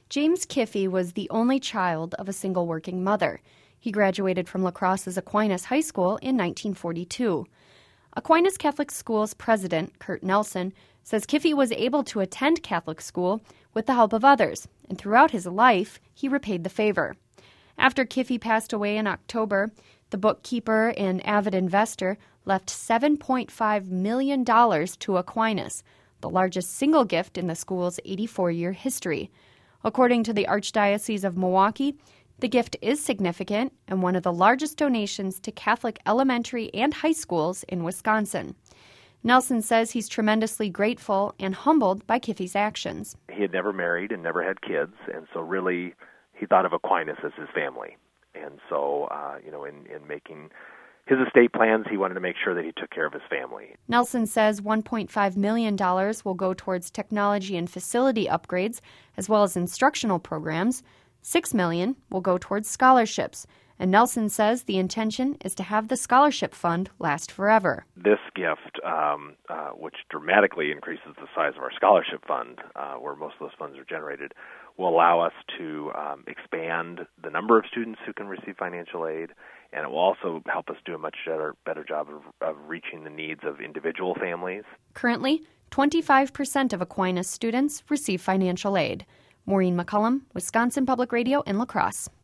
James Kiffey was the only child of a single working mother. He graduated from La Crosse's Aquinas High School in 1942. Aquinas Catholic School's president, Kurt Nelson, says Kiffey was able to attend Catholic school with the help of others, and throughout his life, he repaid the favor. After Kiffey passed away in October, the bookkeeper and avid investor left $7.5 million to Aquinas, the largest single gift in the school's 84-year history. According to the Archdiocese of Milwaukee, the gift is significant and one of the largest donations to Catholic elementary and high schools in Wisconsin. Nelson says he's tremendously grateful and humbled by Kiffey's actions. He had never married and never had kids, and so really he thought of Aquinas as his family. And so, in making his estate plans, he wanted to make sure that he took care of his family. Nelson says $1.5 million will go towards technology and facility upgrades, as well as instructional programs. $6 million will go towards scholarships. And Nelson says the intention is to have the scholarship fund last forever. This gift, which dramatically increases the size of our scholarship fund, where most of those funds are generated, will allow us to expand the number of students who can receive financial aid, and it will also help us do a much better job of reaching the needs of individual families. Currently, 25% of Aquinas students receive financial aid. Maureen McCullum, Wisconsin Public Radio in La Crosse.